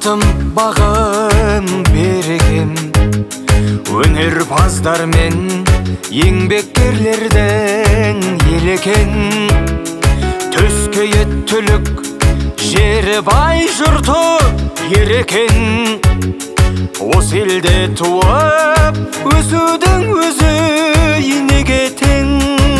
ұлтым бағым берекем, өнерпаздар мен еңбеккерлердің ел екен. Төскейі түлік, жері бай, жұрты ер екен. Осы елде туып, өсудің өзі неге тең.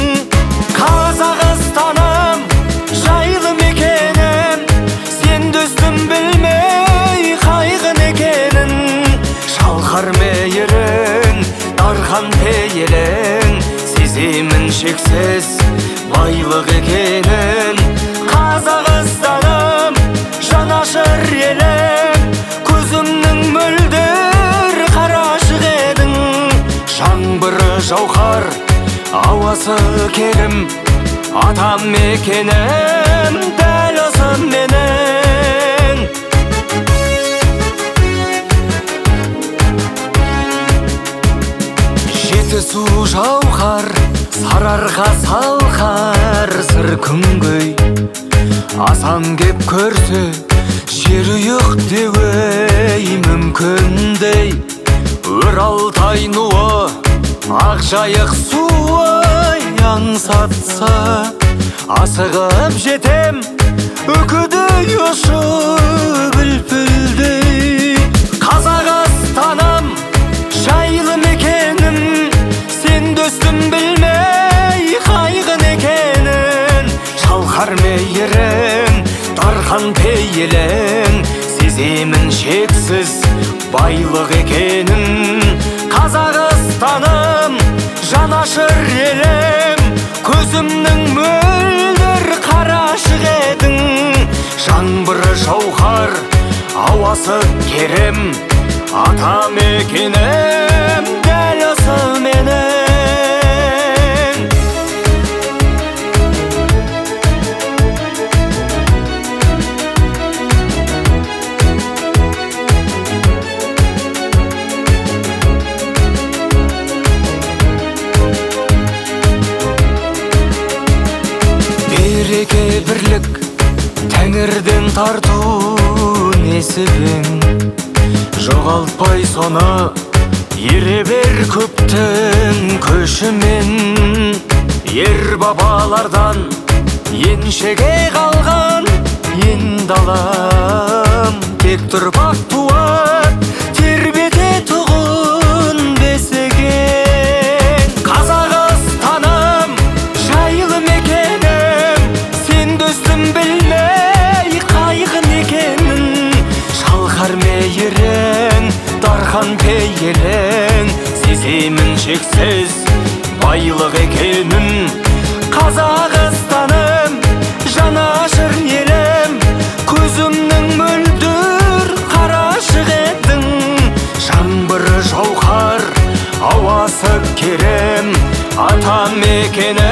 Қазақстаным жайлы мекенім, сен дөстім білмей қайғын екенін. Шалқар мейірің, дархан пейілің, сеземін шексіз байлық екенін. Қазақстаным жанашыр елім, көзімнің мөлдір қарашық едің. Жаңбыры жауһар, ауасы керім, атам мекенім дәл осы менің. Жетісу жауһар, Сарыарқа салқар, сыр күнгөй. Асан кеп көрсе, жер ұйық деуей мүмкіндей. Өр Алтай нуы, Ақжайық суы аңсатса, асығып жетем үкідей ұшып үлпілдей. Қазақстаным жайлы мекенім, сен дөстім білмей қайғын екенін. Шалқар мейірің, дархан пейілің, сеземін шексіз байлық екенін. Қазақстаным жанашыр елім, көзімнің мөлдір қарашық едің. Жаңбыры жауһар, ауасы керім, атам мекенім дәл осы менің. Береке бірлік, тәңірден тарту несібің. Жоғалтпай соны ере бер көптің көшімен. Ер бабалардан еншіге қалған ен далам, тек тұрпақ туат тербете тұғын бесіген. Қазақстаным жайлы мекенім, сен дөстім білмей қайғын екенін. Шалқар мейірің, дархан пейілің, сеземін шексіз байлық екенін. Қазақстаным жанашыр елім, көзімнің мөлдір қарашық едің. Жаңбыры жауһар, ауасы керім, атам мекенім